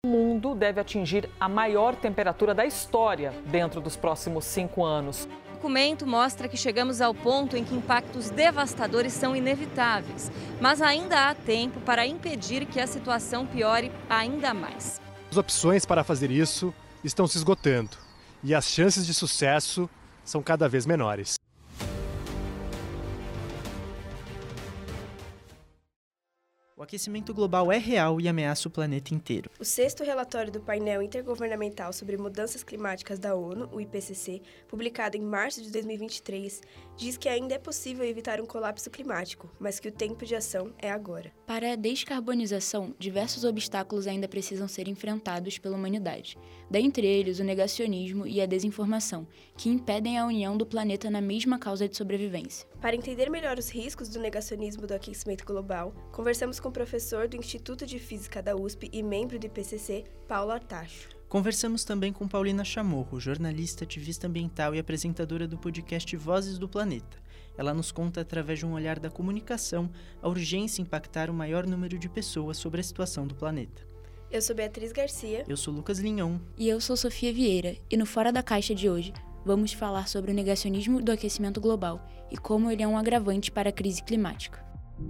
O mundo deve atingir a maior temperatura da história dentro dos próximos 5 anos. O documento mostra que chegamos ao ponto em que impactos devastadores são inevitáveis, mas ainda há tempo para impedir que a situação piore ainda mais. As opções para fazer isso estão se esgotando e as chances de sucesso são cada vez menores. O aquecimento global é real e ameaça o planeta inteiro. O sexto relatório do Painel Intergovernamental sobre Mudanças Climáticas da ONU, o IPCC, publicado em março de 2023, diz que ainda é possível evitar um colapso climático, mas que o tempo de ação é agora. Para a descarbonização, diversos obstáculos ainda precisam ser enfrentados pela humanidade. Dentre eles, o negacionismo e a desinformação, que impedem a união do planeta na mesma causa de sobrevivência. Para entender melhor os riscos do negacionismo do aquecimento global, conversamos com o professor do Instituto de Física da USP e membro do IPCC, Paulo Artacho. Conversamos também com Paulina Chamorro, jornalista, ativista ambiental e apresentadora do podcast Vozes do Planeta. Ela nos conta, através de um olhar da comunicação, a urgência em impactar o maior número de pessoas sobre a situação do planeta. Eu sou Beatriz Garcia. Eu sou Lucas Linhon. E eu sou Sofia Vieira. E no Fora da Caixa de hoje, vamos falar sobre o negacionismo do aquecimento global e como ele é um agravante para a crise climática.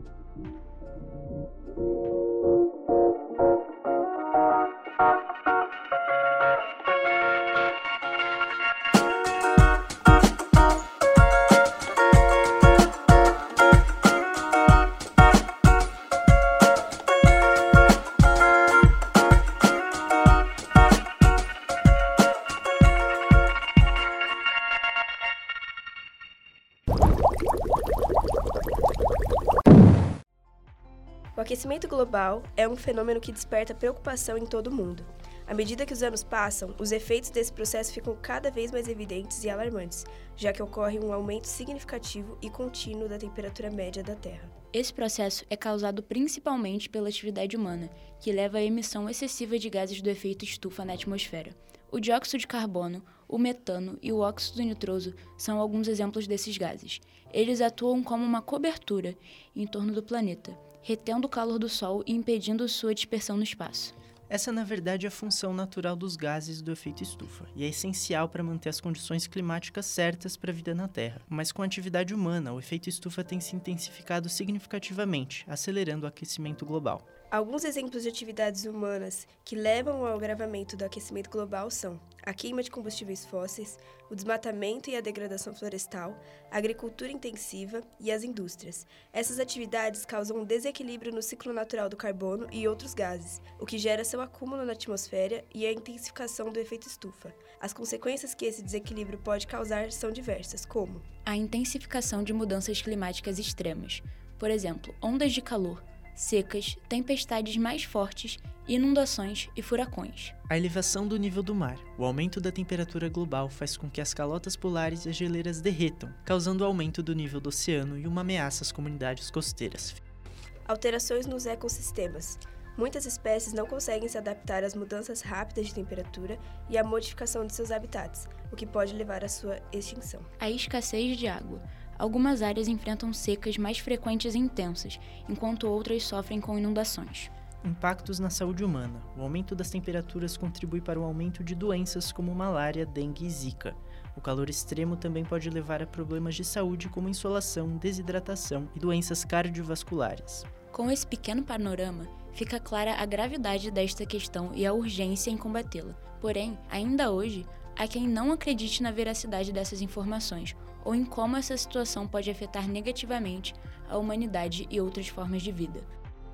O aquecimento global é um fenômeno que desperta preocupação em todo o mundo. À medida que os anos passam, os efeitos desse processo ficam cada vez mais evidentes e alarmantes, já que ocorre um aumento significativo e contínuo da temperatura média da Terra. Esse processo é causado principalmente pela atividade humana, que leva à emissão excessiva de gases do efeito estufa na atmosfera. O dióxido de carbono, o metano e o óxido nitroso são alguns exemplos desses gases. Eles atuam como uma cobertura em torno do planeta, retendo o calor do Sol e impedindo sua dispersão no espaço. Essa, na verdade, é a função natural dos gases do efeito estufa, e é essencial para manter as condições climáticas certas para a vida na Terra. Mas com a atividade humana, o efeito estufa tem se intensificado significativamente, acelerando o aquecimento global. Alguns exemplos de atividades humanas que levam ao agravamento do aquecimento global são a queima de combustíveis fósseis, o desmatamento e a degradação florestal, a agricultura intensiva e as indústrias. Essas atividades causam um desequilíbrio no ciclo natural do carbono e outros gases, o que gera seu acúmulo na atmosfera e a intensificação do efeito estufa. As consequências que esse desequilíbrio pode causar são diversas, como a intensificação de mudanças climáticas extremas, por exemplo, ondas de calor, secas, tempestades mais fortes, inundações e furacões. A elevação do nível do mar. O aumento da temperatura global faz com que as calotas polares e as geleiras derretam, causando o aumento do nível do oceano e uma ameaça às comunidades costeiras. Alterações nos ecossistemas. Muitas espécies não conseguem se adaptar às mudanças rápidas de temperatura e à modificação de seus habitats, o que pode levar à sua extinção. A escassez de água. Algumas áreas enfrentam secas mais frequentes e intensas, enquanto outras sofrem com inundações. Impactos na saúde humana. O aumento das temperaturas contribui para o aumento de doenças como malária, dengue e zika. O calor extremo também pode levar a problemas de saúde como insolação, desidratação e doenças cardiovasculares. Com esse pequeno panorama, fica clara a gravidade desta questão e a urgência em combatê-la. Porém, ainda hoje, há quem não acredite na veracidade dessas informações ou em como essa situação pode afetar negativamente a humanidade e outras formas de vida.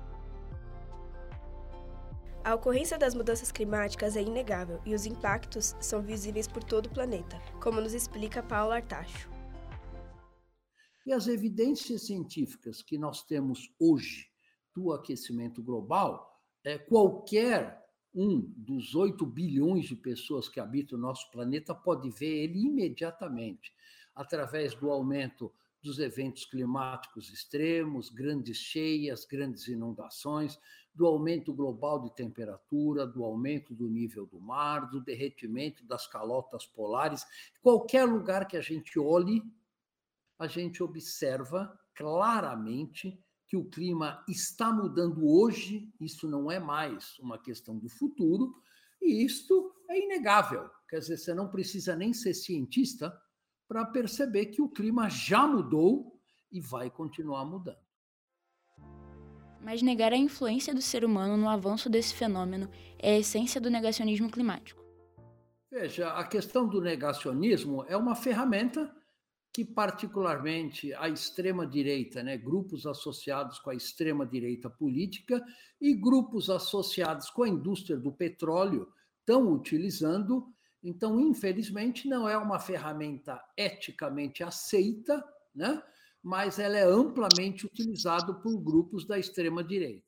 A ocorrência das mudanças climáticas é inegável e os impactos são visíveis por todo o planeta, como nos explica Paulo Artacho. E as evidências científicas que nós temos hoje do aquecimento global, qualquer um dos 8 bilhões de pessoas que habitam o nosso planeta pode ver ele imediatamente, através do aumento dos eventos climáticos extremos, grandes cheias, grandes inundações, do aumento global de temperatura, do aumento do nível do mar, do derretimento das calotas polares. Qualquer lugar que a gente olhe, a gente observa claramente que o clima está mudando hoje, isso não é mais uma questão do futuro, e isto é inegável. Quer dizer, você não precisa nem ser cientista para perceber que o clima já mudou e vai continuar mudando. Mas negar a influência do ser humano no avanço desse fenômeno é a essência do negacionismo climático. Veja, a questão do negacionismo é uma ferramenta que, particularmente, a extrema-direita, né, grupos associados com a extrema-direita política e grupos associados com a indústria do petróleo estão utilizando. Então, infelizmente, não é uma ferramenta eticamente aceita, né, mas ela é amplamente utilizada por grupos da extrema-direita.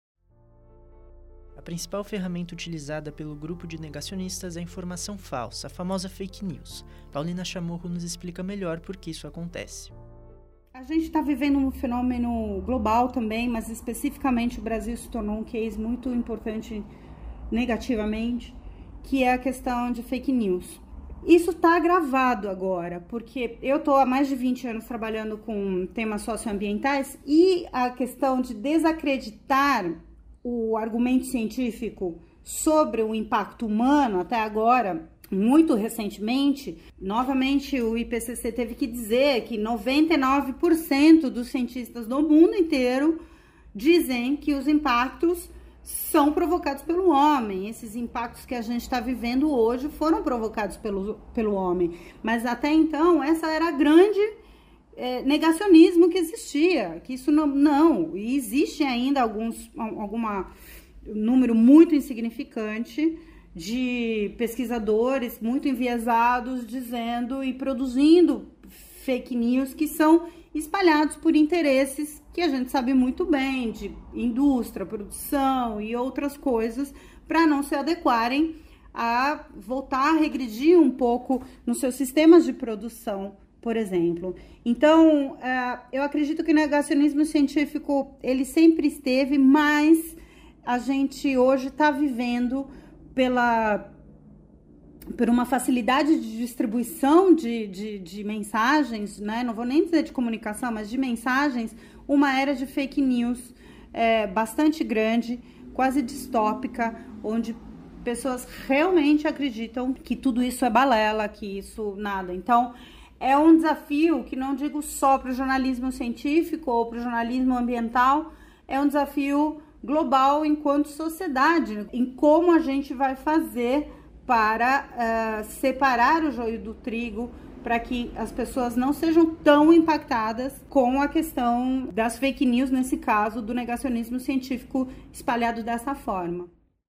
A principal ferramenta utilizada pelo grupo de negacionistas é a informação falsa, a famosa fake news. Paulina Chamorro nos explica melhor por que isso acontece. A gente está vivendo um fenômeno global também, mas especificamente o Brasil se tornou um case muito importante negativamente, que é a questão de fake news. Isso está agravado agora, porque eu estou há mais de 20 anos trabalhando com temas socioambientais e a questão de desacreditar o argumento científico sobre o impacto humano, até agora, muito recentemente, novamente o IPCC teve que dizer que 99% dos cientistas do mundo inteiro dizem que os impactos são provocados pelo homem. Esses impactos que a gente está vivendo hoje foram provocados pelo homem. Mas até então, essa era a grande negacionismo que existia, que isso não. E existe ainda algum número muito insignificante de pesquisadores muito enviesados dizendo e produzindo fake news que são espalhados por interesses que a gente sabe muito bem, de indústria, produção e outras coisas, para não se adequarem a voltar a regredir um pouco nos seus sistemas de produção, por exemplo. Então, eu acredito que o negacionismo científico, ele sempre esteve, mas a gente hoje está vivendo por uma facilidade de distribuição de mensagens, né? Não vou nem dizer de comunicação, mas de mensagens, uma era de fake news bastante grande, quase distópica, onde pessoas realmente acreditam que tudo isso é balela, que isso nada. Então, é um desafio que não digo só para o jornalismo científico ou para o jornalismo ambiental, é um desafio global enquanto sociedade, em como a gente vai fazer para separar o joio do trigo, para que as pessoas não sejam tão impactadas com a questão das fake news, nesse caso, do negacionismo científico espalhado dessa forma.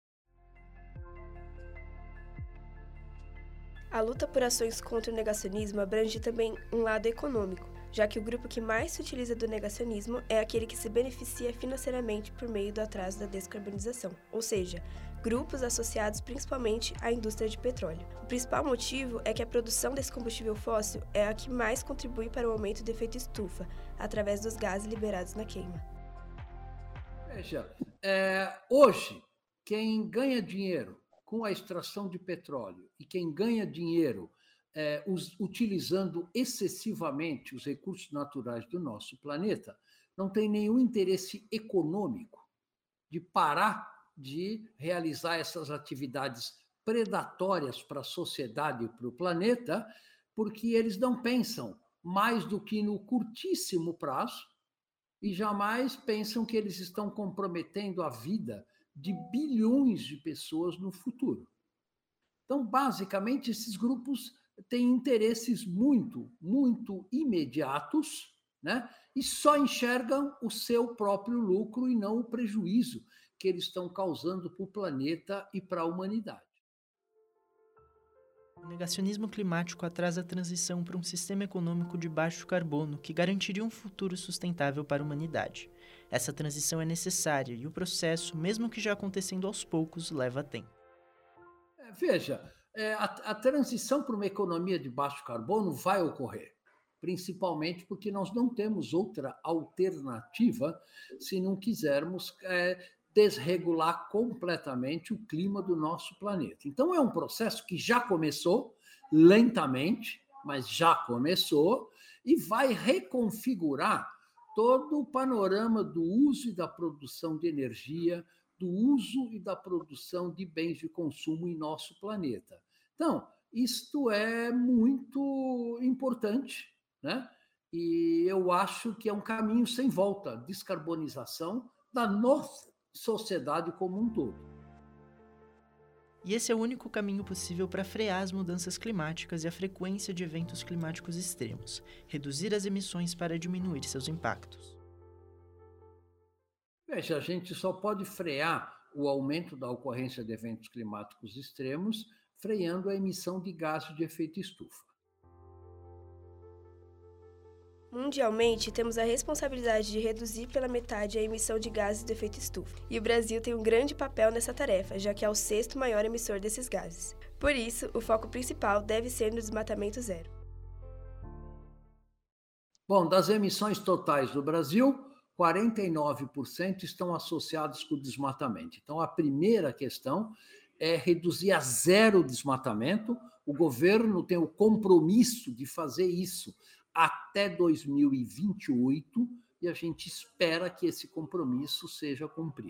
A luta por ações contra o negacionismo abrange também um lado econômico, já que o grupo que mais se utiliza do negacionismo é aquele que se beneficia financeiramente por meio do atraso da descarbonização, ou seja, grupos associados principalmente à indústria de petróleo. O principal motivo é que a produção desse combustível fóssil é a que mais contribui para o aumento do efeito estufa, através dos gases liberados na queima. Veja, hoje, quem ganha dinheiro com a extração de petróleo e quem ganha dinheiro utilizando excessivamente os recursos naturais do nosso planeta, não tem nenhum interesse econômico de parar de realizar essas atividades predatórias para a sociedade e para o planeta, porque eles não pensam mais do que no curtíssimo prazo e jamais pensam que eles estão comprometendo a vida de bilhões de pessoas no futuro. Então, basicamente, esses grupos têm interesses muito, muito imediatos, né? E só enxergam o seu próprio lucro e não o prejuízo que eles estão causando para o planeta e para a humanidade. O negacionismo climático atrasa a transição para um sistema econômico de baixo carbono que garantiria um futuro sustentável para a humanidade. Essa transição é necessária e o processo, mesmo que já acontecendo aos poucos, leva tempo. Veja, a transição para uma economia de baixo carbono vai ocorrer, principalmente porque nós não temos outra alternativa se não quisermos desregular completamente o clima do nosso planeta. Então, é um processo que já começou, lentamente, mas já começou, e vai reconfigurar todo o panorama do uso e da produção de energia, do uso e da produção de bens de consumo em nosso planeta. Então, isto é muito importante, né? E eu acho que é um caminho sem volta, a descarbonização da nossa sociedade como um todo. E esse é o único caminho possível para frear as mudanças climáticas e a frequência de eventos climáticos extremos, reduzir as emissões para diminuir seus impactos. Veja, a gente só pode frear o aumento da ocorrência de eventos climáticos extremos freando a emissão de gases de efeito estufa. Mundialmente, temos a responsabilidade de reduzir pela metade a emissão de gases de efeito estufa. E o Brasil tem um grande papel nessa tarefa, já que é o 6º maior emissor desses gases. Por isso, o foco principal deve ser no desmatamento zero. Bom, das emissões totais do Brasil, 49% estão associados com o desmatamento. Então, a primeira questão é reduzir a zero o desmatamento. O governo tem o compromisso de fazer isso até 2028 e a gente espera que esse compromisso seja cumprido.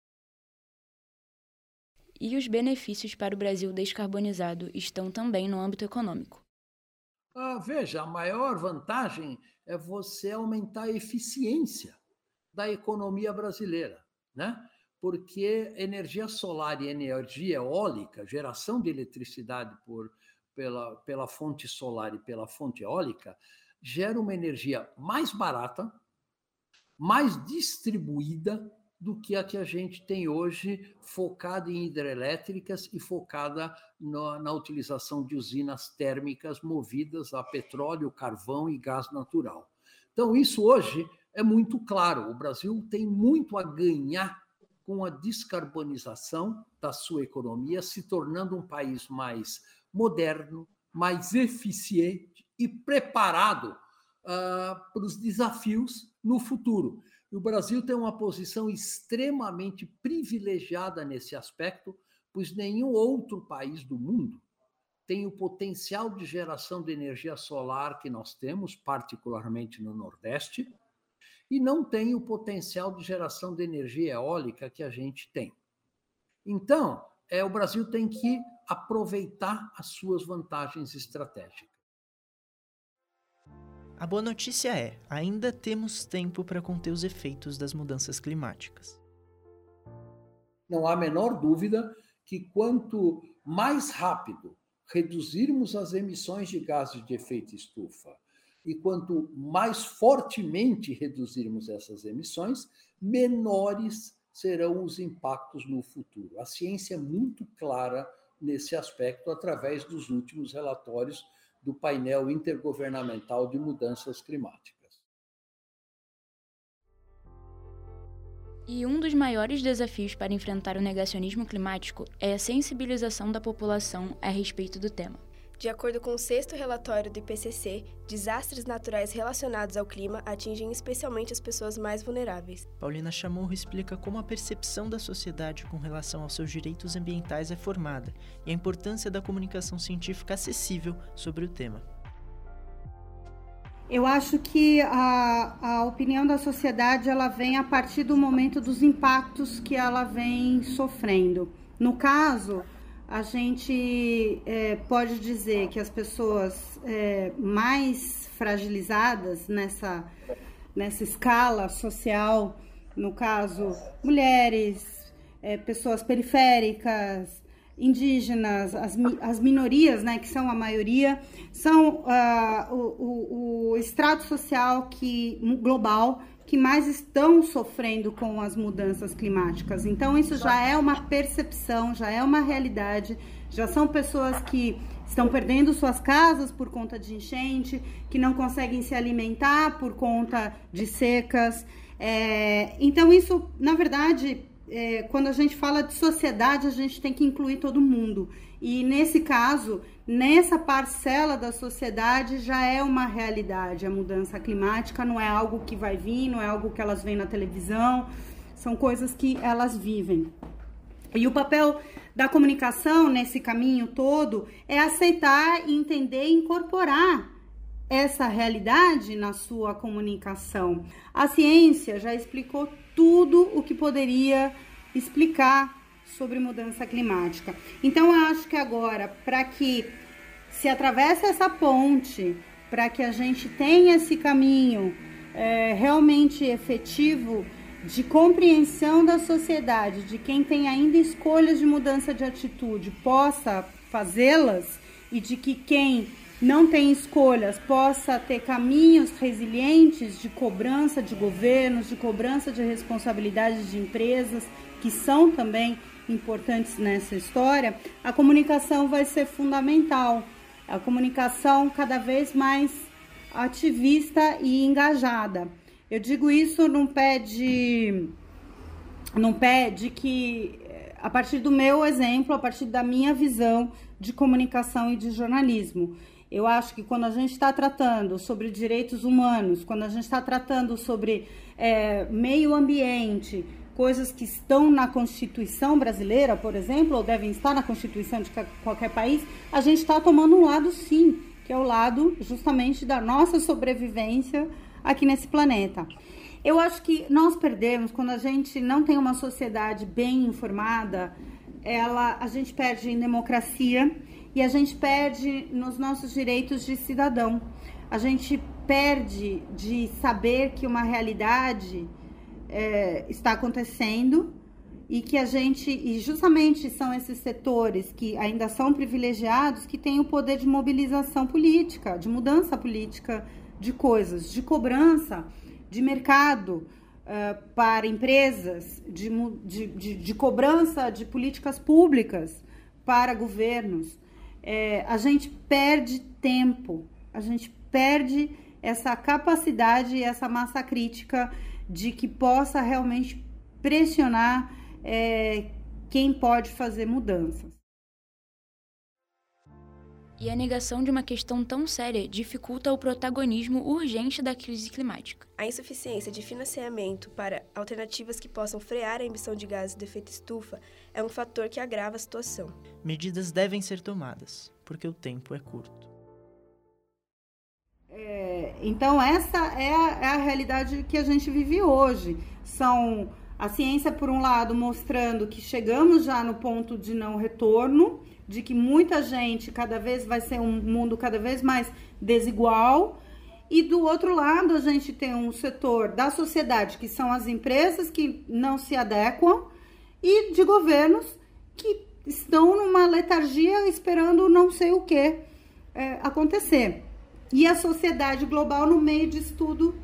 E os benefícios para o Brasil descarbonizado estão também no âmbito econômico. Veja, a maior vantagem é você aumentar a eficiência da economia brasileira, né? Porque energia solar e energia eólica, geração de eletricidade pela fonte solar e pela fonte eólica, gera uma energia mais barata, mais distribuída do que a a gente tem hoje, focada em hidrelétricas e focada na utilização de usinas térmicas movidas a petróleo, carvão e gás natural. Então, isso hoje é muito claro. O Brasil tem muito a ganhar com a descarbonização da sua economia, se tornando um país mais moderno, mais eficiente e preparado para os desafios no futuro. E o Brasil tem uma posição extremamente privilegiada nesse aspecto, pois nenhum outro país do mundo tem o potencial de geração de energia solar que nós temos, particularmente no Nordeste, e não tem o potencial de geração de energia eólica que a gente tem. Então, o Brasil tem que aproveitar as suas vantagens estratégicas. A boa notícia é, ainda temos tempo para conter os efeitos das mudanças climáticas. Não há a menor dúvida que quanto mais rápido reduzirmos as emissões de gases de efeito estufa e quanto mais fortemente reduzirmos essas emissões, menores serão os impactos no futuro. A ciência é muito clara nesse aspecto através dos últimos relatórios do painel intergovernamental de mudanças climáticas. E um dos maiores desafios para enfrentar o negacionismo climático é a sensibilização da população a respeito do tema. De acordo com o 6º relatório do IPCC, desastres naturais relacionados ao clima atingem especialmente as pessoas mais vulneráveis. Paulina Chamorro explica como a percepção da sociedade com relação aos seus direitos ambientais é formada e a importância da comunicação científica acessível sobre o tema. Eu acho que a opinião da sociedade ela vem a partir do momento dos impactos que ela vem sofrendo. No caso, a gente pode dizer que as pessoas mais fragilizadas nessa escala social, no caso, mulheres, pessoas periféricas, indígenas, as minorias, né, que são a maioria, são o estrato social global que mais estão sofrendo com as mudanças climáticas. Então, isso já é uma percepção, já é uma realidade, já são pessoas que estão perdendo suas casas por conta de enchente, que não conseguem se alimentar por conta de secas. Então, isso, na verdade, quando a gente fala de sociedade, a gente tem que incluir todo mundo. E, nesse caso, nessa parcela da sociedade já é uma realidade. A mudança climática não é algo que vai vir, não é algo que elas veem na televisão, são coisas que elas vivem. E o papel da comunicação nesse caminho todo é aceitar, entender e incorporar essa realidade na sua comunicação. A ciência já explicou tudo o que poderia explicar sobre mudança climática. Então, eu acho que agora, para que se atravesse essa ponte, para que a gente tenha esse caminho realmente efetivo de compreensão da sociedade, de quem tem ainda escolhas de mudança de atitude possa fazê-las, e de que quem não tem escolhas possa ter caminhos resilientes de cobrança de governos, de cobrança de responsabilidades de empresas, que são também importantes nessa história, a comunicação vai ser fundamental. A comunicação cada vez mais ativista e engajada. Eu digo isso num pé de que, a partir do meu exemplo, a partir da minha visão de comunicação e de jornalismo, eu acho que quando a gente está tratando sobre direitos humanos, quando a gente está tratando sobre meio ambiente, coisas que estão na Constituição brasileira, por exemplo, ou devem estar na Constituição de qualquer país, a gente está tomando um lado, sim, que é o lado justamente da nossa sobrevivência aqui nesse planeta. Eu acho que nós perdemos, quando a gente não tem uma sociedade bem informada, a gente perde em democracia e a gente perde nos nossos direitos de cidadão. A gente perde de saber que uma realidade está acontecendo e que e justamente são esses setores que ainda são privilegiados que têm o poder de mobilização política, de mudança política de coisas, de cobrança de mercado para empresas, de cobrança de políticas públicas para governos. A gente perde tempo, a gente perde essa capacidade e essa massa crítica de que possa realmente pressionar quem pode fazer mudanças. E a negação de uma questão tão séria dificulta o protagonismo urgente da crise climática. A insuficiência de financiamento para alternativas que possam frear a emissão de gases do efeito estufa é um fator que agrava a situação. Medidas devem ser tomadas, porque o tempo é curto. Então, essa é a realidade que a gente vive hoje. A ciência, por um lado, mostrando que chegamos já no ponto de não retorno, de que muita gente vai ser um mundo cada vez mais desigual, e do outro lado a gente tem um setor da sociedade, que são as empresas que não se adequam, e de governos que estão numa letargia esperando não sei o que acontecer. E a sociedade global no meio disso tudo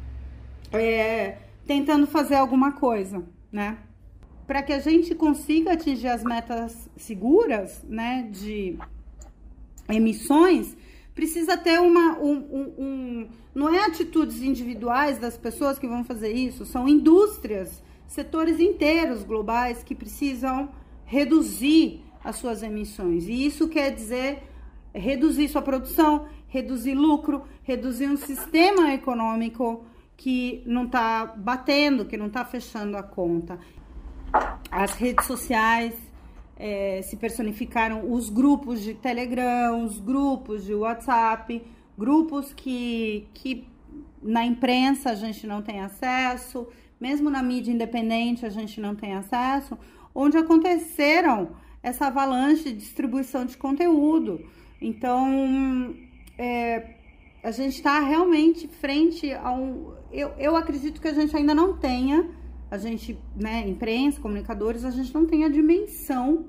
tentando fazer alguma coisa, né? Para que a gente consiga atingir as metas seguras, né, de emissões, precisa ter não é atitudes individuais das pessoas que vão fazer isso, são indústrias, setores inteiros globais que precisam reduzir as suas emissões. E isso quer dizer reduzir sua produção, reduzir lucro, reduzir um sistema econômico que não está batendo, que não está fechando a conta. As redes sociais se personificaram, os grupos de Telegram, os grupos de WhatsApp, grupos que na imprensa a gente não tem acesso, mesmo na mídia independente a gente não tem acesso, onde aconteceram essa avalanche de distribuição de conteúdo. Então, a gente está realmente frente a eu acredito que a gente ainda não tenha, a gente, né, imprensa, comunicadores, a gente não tem a dimensão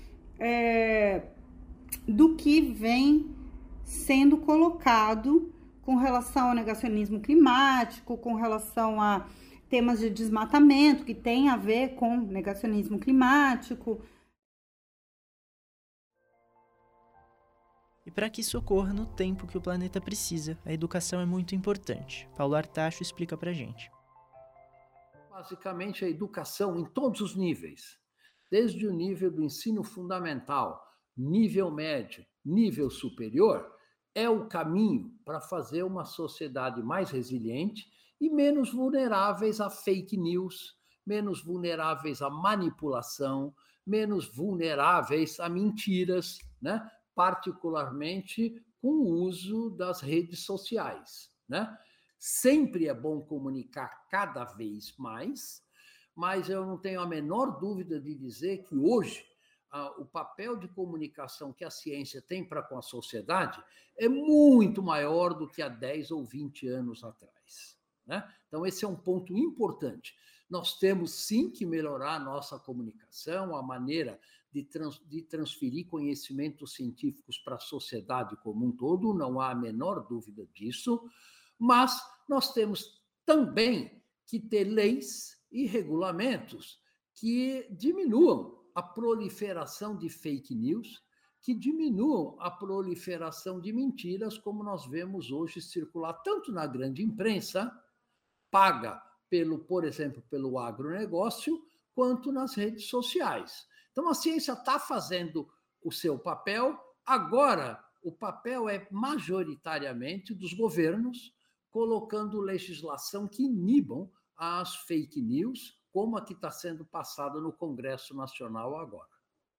do que vem sendo colocado com relação ao negacionismo climático, com relação a temas de desmatamento que tem a ver com negacionismo climático. E para que isso ocorra no tempo que o planeta precisa, a educação é muito importante. Paulo Artacho explica pra gente. Basicamente, a educação em todos os níveis, desde o nível do ensino fundamental, nível médio, nível superior, é o caminho para fazer uma sociedade mais resiliente e menos vulneráveis a fake news, menos vulneráveis à manipulação, menos vulneráveis a mentiras, né? Particularmente com o uso das redes sociais, né? Sempre é bom comunicar cada vez mais, mas eu não tenho a menor dúvida de dizer que hoje o papel de comunicação que a ciência tem para com a sociedade é muito maior do que há 10 ou 20 anos atrás, né? Então, esse é um ponto importante. Nós temos, sim, que melhorar a nossa comunicação, a maneira de transferir conhecimentos científicos para a sociedade como um todo, não há a menor dúvida disso, mas nós temos também que ter leis e regulamentos que diminuam a proliferação de fake news, que diminuam a proliferação de mentiras, como nós vemos hoje circular tanto na grande imprensa, paga por exemplo, pelo agronegócio, quanto nas redes sociais. Então, a ciência está fazendo o seu papel. Agora, o papel é majoritariamente dos governos, colocando legislação que inibam as fake news, como a que está sendo passada no Congresso Nacional agora.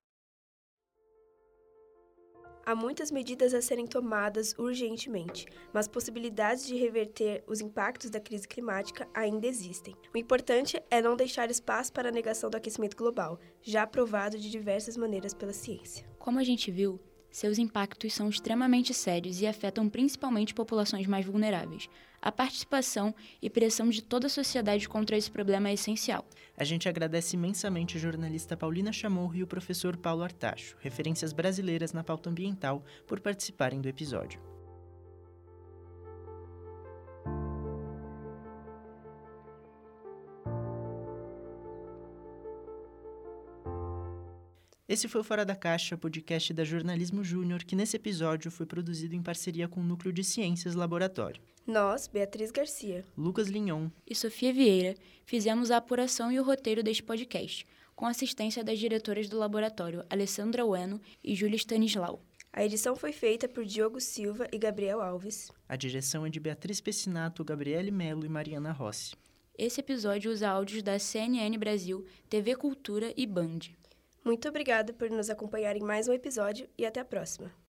Há muitas medidas a serem tomadas urgentemente, mas possibilidades de reverter os impactos da crise climática ainda existem. O importante é não deixar espaço para a negação do aquecimento global, já provado de diversas maneiras pela ciência. Como a gente viu, seus impactos são extremamente sérios e afetam principalmente populações mais vulneráveis. A participação e pressão de toda a sociedade contra esse problema é essencial. A gente agradece imensamente a jornalista Paulina Chamorro e o professor Paulo Artacho, referências brasileiras na pauta ambiental, por participarem do episódio. Esse foi o Fora da Caixa, podcast da Jornalismo Júnior, que nesse episódio foi produzido em parceria com o Núcleo de Ciências Laboratório. Nós, Beatriz Garcia, Lucas Linhon e Sofia Vieira fizemos a apuração e o roteiro deste podcast, com assistência das diretoras do laboratório Alessandra Ueno e Júlia Stanislau. A edição foi feita por Diogo Silva e Gabriel Alves. A direção é de Beatriz Pessinato, Gabriele Melo e Mariana Rossi. Esse episódio usa áudios da CNN Brasil, TV Cultura e Band. Muito obrigada por nos acompanhar em mais um episódio e até a próxima.